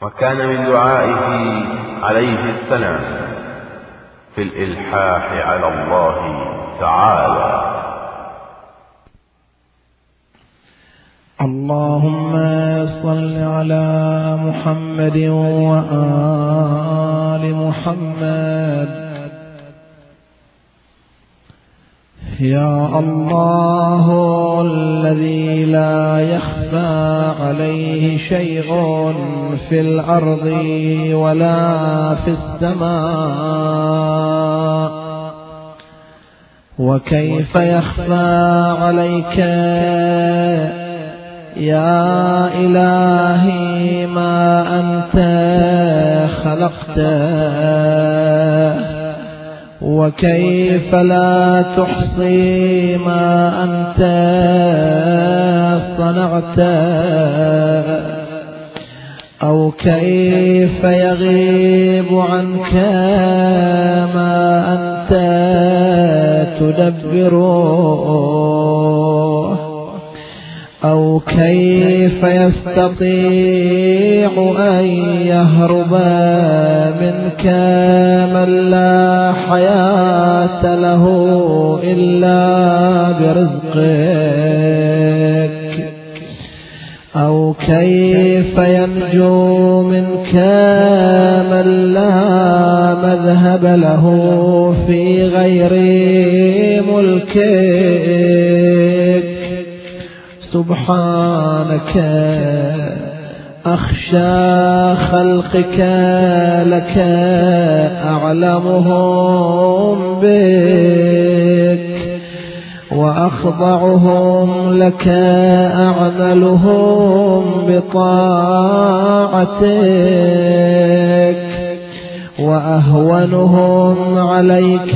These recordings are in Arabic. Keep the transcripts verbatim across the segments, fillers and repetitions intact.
وكان من دعائه عليه السلام في الإلحاح على الله تعالى: اللهم صل على محمد وآل محمد. يا الله الذي لا يخفى عليه شيء في الأرض ولا في السماء، وكيف يخفى عليك يا إلهي ما أنت خلقته، وكيف لا تحصي ما أنت صنعته، أو كيف يغيب عنك ما أنت تدبره، أو كيف يستطيع أن يهرب منك من لا حياة له إلا برزقك، أو كيف ينجو منك من لا مذهب له في غير ملكك. سبحانك أخشى خلقك لك أعلمهم بك، وأخضعهم لك أعملهم بطاعتك، وأهونهم عليك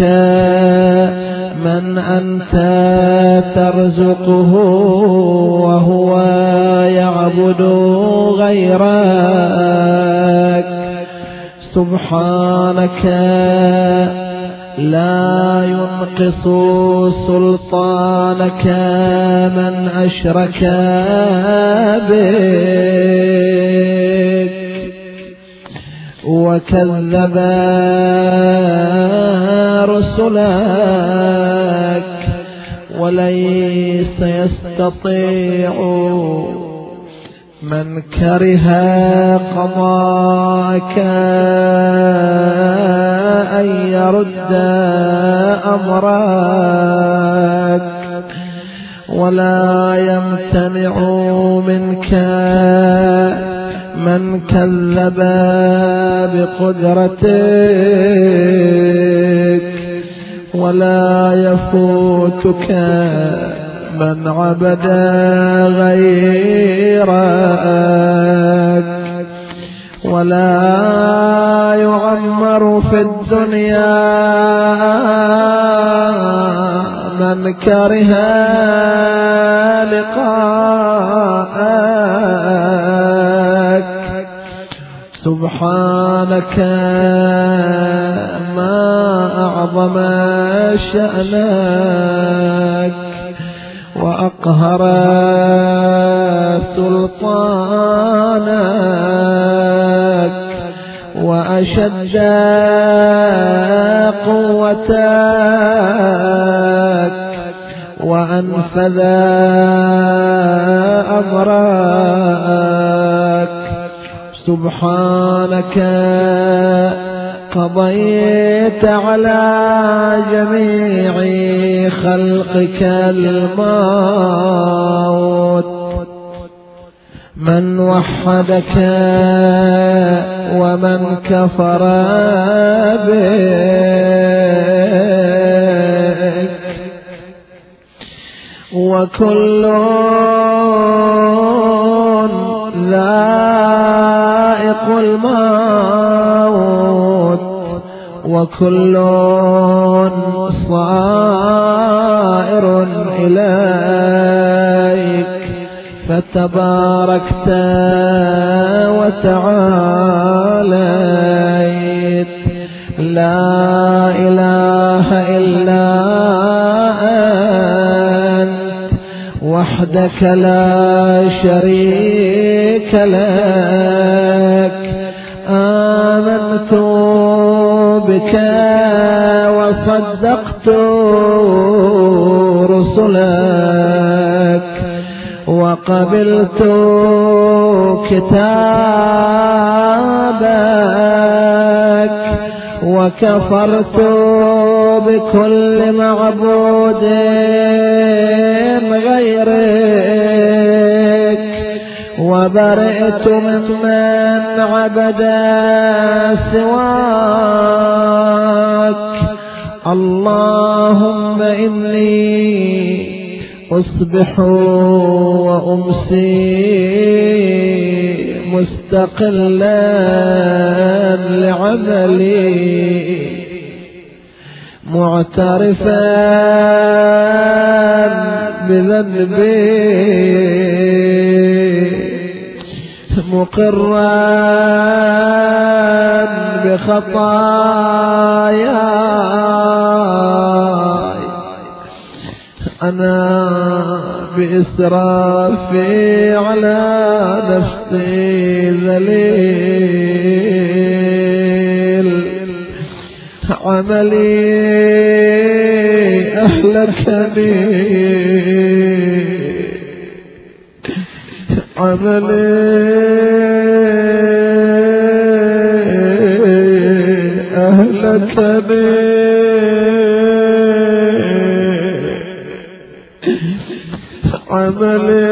من أنت ترزقه وهو يعبد غيرك. سبحانك لا ينقص سلطانك من أشرك بك وكذب رسلك، وليس يستطيع من كره قضاءك أن يرد أمرك، ولا يمتنع منك من كذب بقدرتك، ولا يفوتك من عبد غيرك، ولا يعمر في الدنيا من كره لقاءك. سبحانك ما أعظم شأنك، وأقهر سلطانك، وأشد قوتك، وأنفذ أمرك. سبحانك قضيت على جميع خلقك الموت، من وحدك ومن كفر بك، وكل ذائق الموت، وكل صائر إليك، فتباركت وتعاليت، لا إله إلا أنت وحدك لا شريك لك، بك وصدقت رسلك وقبلت كتابك وكفرت بكل معبود غيرك وبرئت ممن عبد سواك. اللهم إني أصبح وأمسي مستقلا لعملي معترفا بذنبي مقرا بخطاياي. أنا بإسرافي على نفسي ذليل عملي أهلكني عملي أهلكني عملي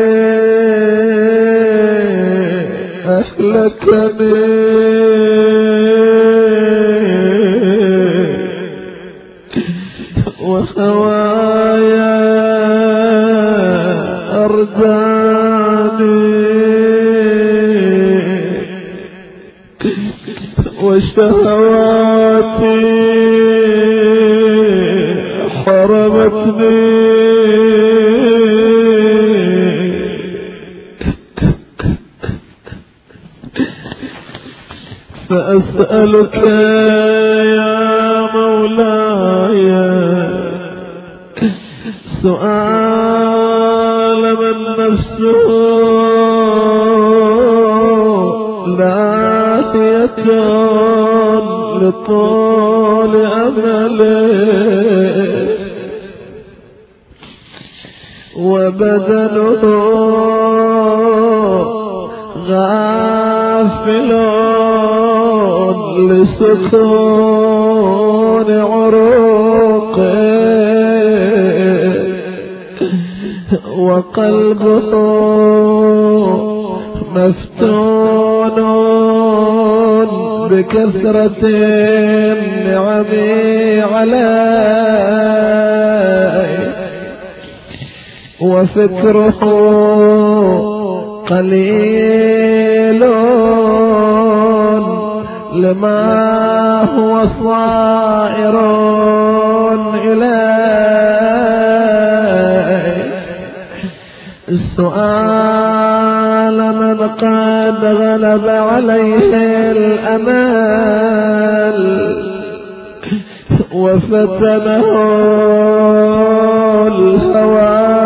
أهلكني وهوايا أرداني وشهواتي حرمتني فأسألك يا مولاي سؤال من نفسه لاهية لطول أمله وبدنه غافل لسكون عروقه وقلبه مفتون بكثرة النعم عليه وفكره قليل لما هو صائر إليه. السؤال من قد غلب عليه الأمل وفتنه الهوى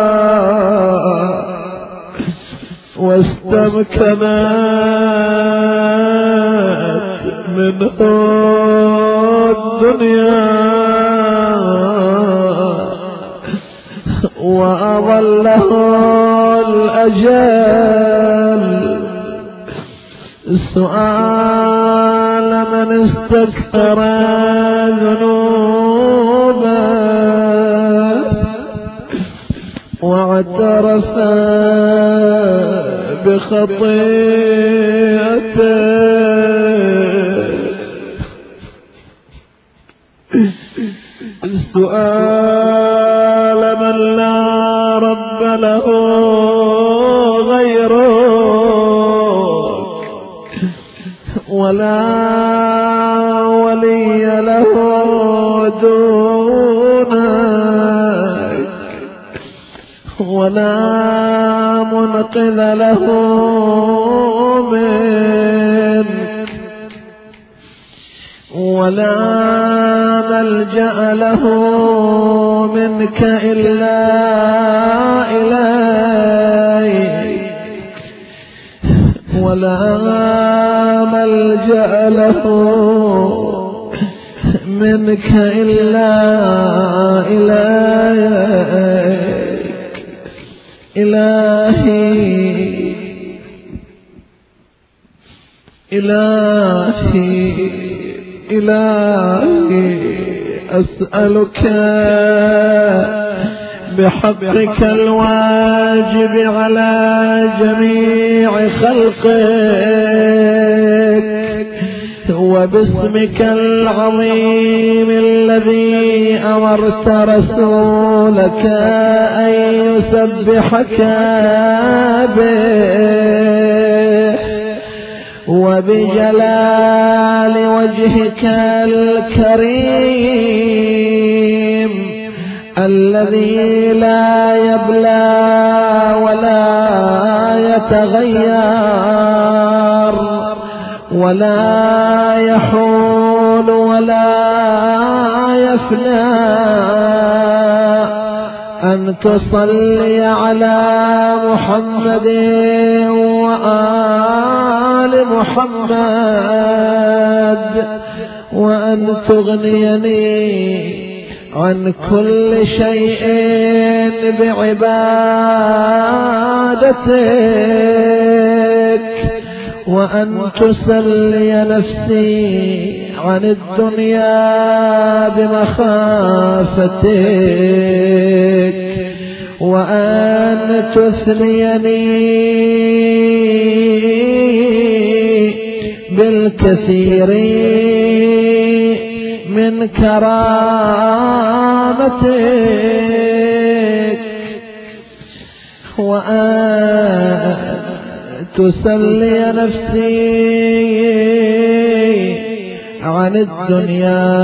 واستمكنت منه الدنيا وأضله الأجل. السؤال من استكثر ذنوبا واعترف بخطيئته السؤال من لا رب له غيرك ولا ولي له دونك ولا منقذ له منك ولا ملجأ له منك إلا إليك ولا ملجأ له منك إلا إليك إلهي إلهي إلهي أسألك بحقك الواجب على جميع خلقك وباسمك العظيم الذي أمرت رسولك أن يسبحك به وبجلال وجهك الكريم الذي لا يبلى ولا يتغير ولا يحول ولا يفنى أن تصلي على محمد وآل محمد وأن تغنيني عن كل شيء بعبادتك وأن تسلي نفسي عن الدنيا بمخافتك وأن تثنيني بالكثير من كرامتك وأن تسلي نفسي عن الدنيا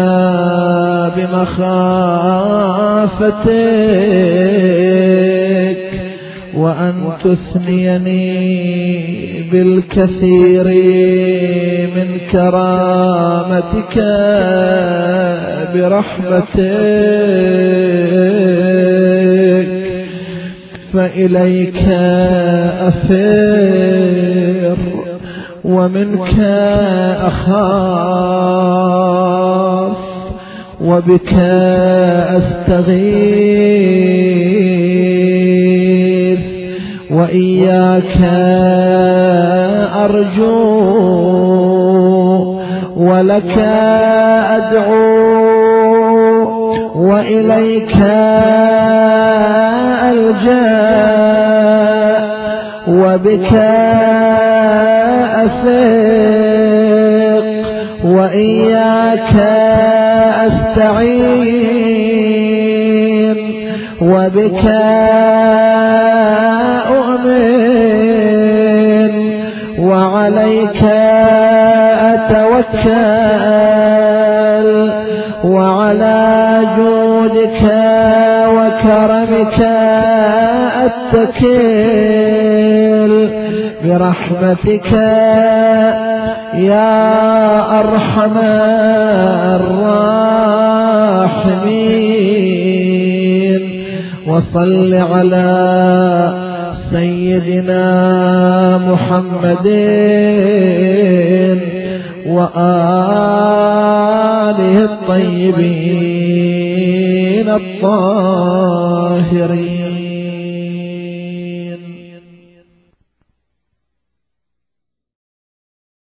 بمخافتك وأن تثنيني بالكثير من كرامتك برحمتك فإليك أفر ومنك أخاف وبك أستغيث وإياك أرجو ولك أدعو وإليك ألجأ وبك أثق وإياك أستعين وبك أؤمن وعليك أتوكل وعلى جودك وكرمك أتكل برحمتك يا أرحم الراحمين وصل على سيدنا محمد وآله الطيبين الطاهرين.